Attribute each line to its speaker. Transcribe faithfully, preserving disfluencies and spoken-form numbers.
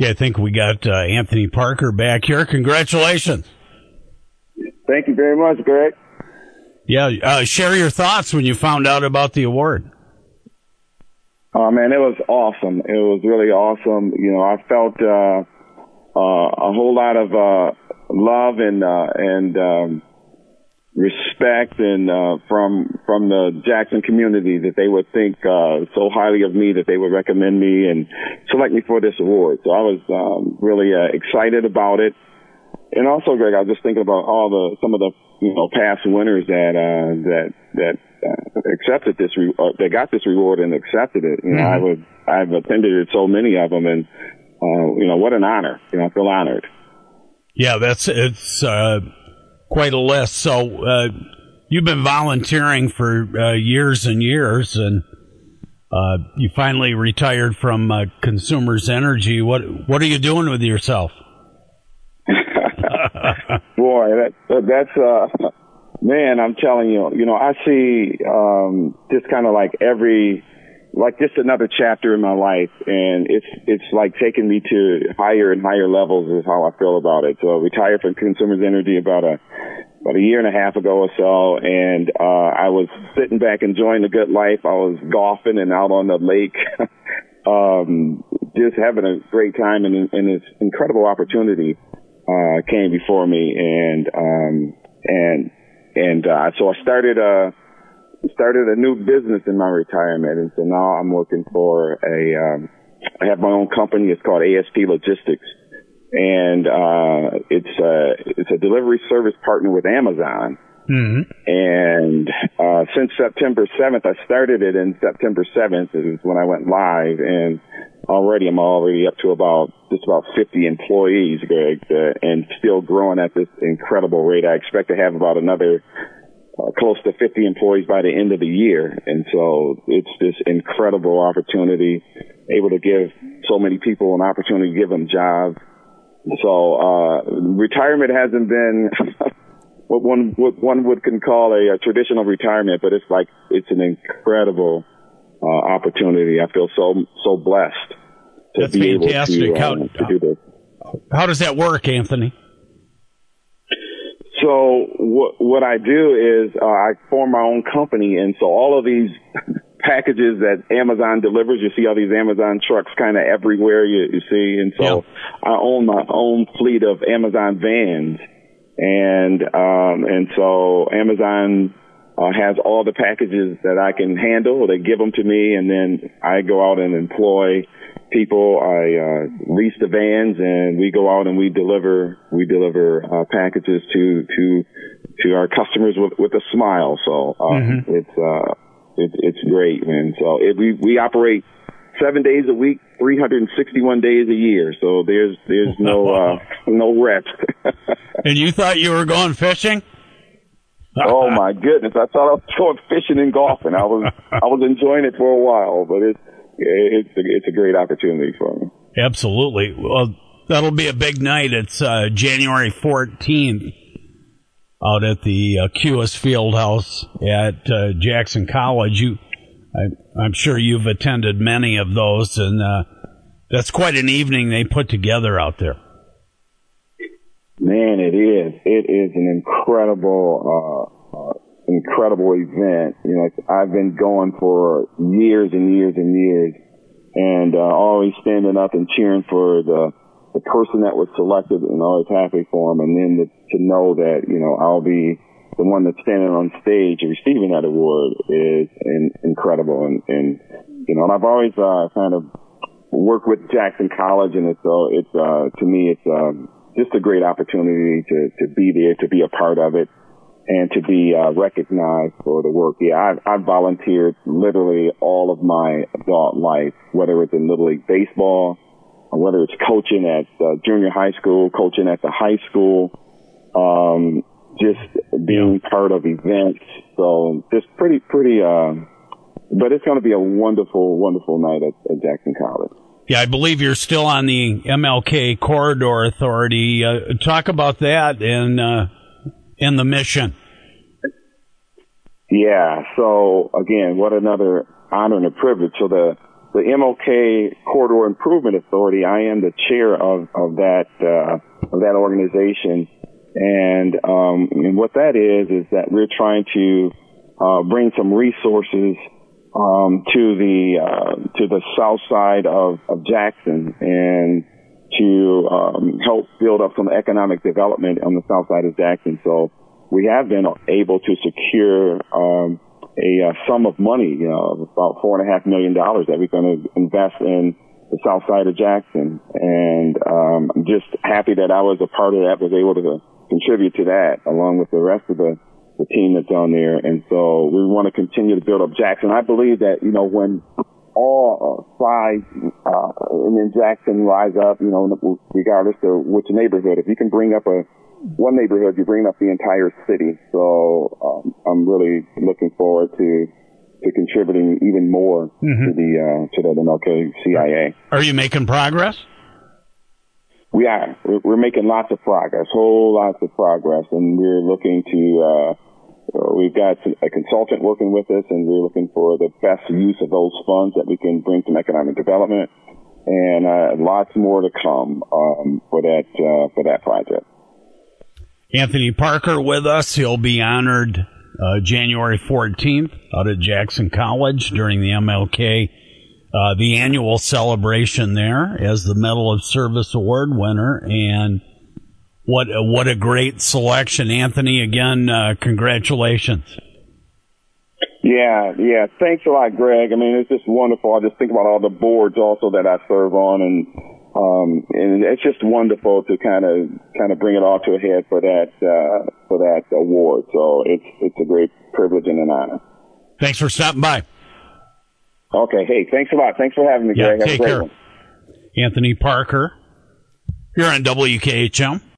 Speaker 1: Okay, I think we got uh, Anthony Parker back here. Congratulations.
Speaker 2: Thank you very much, Greg.
Speaker 1: Yeah, uh, share your thoughts when you found out about the award.
Speaker 2: Oh, man, it was awesome. It was really awesome. You know, I felt uh, uh, a whole lot of uh, love and uh, and um, respect and uh, from from the Jackson community that they would think uh, so highly of me that they would recommend me and select me for this award. So I was um, really uh, excited about it. And also, Greg, I was just thinking about all the some of the you know past winners that uh, that that uh, accepted this re- uh, that got this reward and accepted it. You know,
Speaker 1: Mm-hmm.
Speaker 2: I would I've attended so many of them, and uh, you know what an honor. You know, I feel honored.
Speaker 1: Yeah, that's it's uh, quite a list. So uh, you've been volunteering for uh, years and years, and uh, you finally retired from uh, Consumers Energy. What what are you doing with yourself?
Speaker 2: Boy, that, that's, uh, man, I'm telling you, you know, I see, um, just kind of like every, like just another chapter in my life. And it's, it's like taking me to higher and higher levels is how I feel about it. So I retired from Consumers Energy about a, about a year and a half ago or so. And, uh, I was sitting back enjoying the good life. I was golfing and out on the lake, um, just having a great time and, and this incredible opportunity. Uh, came before me, and um, and and uh, so I started a started a new business in my retirement, and so now I'm working for a. Um, I have my own company. It's called A S P Logistics, and uh, it's a it's a delivery service partner with Amazon.
Speaker 1: Mm-hmm.
Speaker 2: And uh, since September seventh, I started it in September seventh is when I went live, and already I'm already up to about just about fifty employees, Greg, uh, and still growing at this incredible rate. I expect to have about another uh, close to fifty employees by the end of the year, and so it's this incredible opportunity, able to give so many people an opportunity to give them jobs. So uh, retirement hasn't been what one what one would can call a, a traditional retirement, but it's like it's an incredible uh, opportunity. I feel so so blessed to
Speaker 1: That's
Speaker 2: be
Speaker 1: fantastic.
Speaker 2: able to,
Speaker 1: How,
Speaker 2: uh, to do this.
Speaker 1: How does that work, Anthony?
Speaker 2: So what what I do is uh, I form my own company, and so all of these packages that Amazon delivers, you see all these Amazon trucks kind of everywhere, you, you see, and so yeah. I own my own fleet of Amazon vans. And, um, and so Amazon, uh, has all the packages that I can handle. They give them to me, and then I go out and employ people. I, uh, lease the vans, and we go out and we deliver, we deliver, uh, packages to, to, to our customers with, with a smile. So, um, mm-hmm. it's, uh, it, it's great, man. So it, we, we operate seven days a week, three hundred sixty-one days a year. So there's there's no uh, no rest.
Speaker 1: And you thought you were going fishing?
Speaker 2: Oh my goodness! I thought I was going fishing and golfing. I was I was enjoying it for a while, but it's it's a, it's a great opportunity for me.
Speaker 1: Absolutely. Well, that'll be a big night. It's uh, January fourteenth out at the uh, Q S Fieldhouse at uh, Jackson College. You. I, I'm sure you've attended many of those, and uh, that's quite an evening they put together out there.
Speaker 2: Man, it is. It is an incredible, uh, uh, incredible event. You know, I've been going for years and years and years, and uh, always standing up and cheering for the the person that was selected, and always happy for him. And then to, to know that, you know, I'll be the one that's standing on stage and receiving that award is in, incredible. And, and, you know, and I've always, uh, kind of worked with Jackson College, and it's, uh, it's, uh, to me, it's, um, just a great opportunity to, to be there, to be a part of it, and to be, uh, recognized for the work. Yeah, I've, I've volunteered literally all of my adult life, whether it's in Little League Baseball, or whether it's coaching at uh, junior high school, coaching at the high school, um, just being part of events. So just pretty, pretty, uh, but it's going to be a wonderful, wonderful night at, at Jackson College.
Speaker 1: Yeah, I believe you're still on the M L K Corridor Authority. Uh, talk about that and, uh, and the mission.
Speaker 2: Yeah. So again, what another honor and a privilege. So the, the M L K Corridor Improvement Authority. I am the chair of, of that, uh, of that organization. And, um, and what that is, is that we're trying to, uh, bring some resources, um, to the, uh, to the south side of, of Jackson and to, um, help build up some economic development on the south side of Jackson. So we have been able to secure, um, a uh, sum of money, you know, about four and a half million dollars that we're going to invest in the south side of Jackson. And, um, I'm just happy that I was a part of that, was able to contribute to that along with the rest of the, the team that's on there. And so we want to continue to build up Jackson. I believe that, you know, when all sides, uh, and then Jackson rise up, you know, regardless of which neighborhood, if you can bring up a, one neighborhood, you bring up the entire city. So, um, I'm really looking forward to, to contributing even more mm-hmm. to the, uh, to the M L K C I A.
Speaker 1: Are you making progress?
Speaker 2: We are. We're making lots of progress, whole lots of progress, and we're looking to, uh, we've got a consultant working with us, and we're looking for the best use of those funds that we can bring some economic development, and uh, lots more to come um, for that uh, for that project.
Speaker 1: Anthony Parker with us. He'll be honored uh, January fourteenth out at Jackson College during the M L K. Uh, the annual celebration there as the Medal of Service Award winner, and what a, what a great selection, Anthony. Again, uh, congratulations.
Speaker 2: Yeah, yeah. Thanks a lot, Greg. I mean, it's just wonderful. I just think about all the boards also that I serve on, and um, and it's just wonderful to kind of kind of bring it all to a head for that uh, for that award. So it's it's a great privilege and an honor.
Speaker 1: Thanks for stopping by.
Speaker 2: Okay. Hey, thanks a lot. Thanks for having me,
Speaker 1: yeah,
Speaker 2: Greg. Have
Speaker 1: take
Speaker 2: a great
Speaker 1: care.
Speaker 2: one.
Speaker 1: Anthony Parker, you're on W K H M.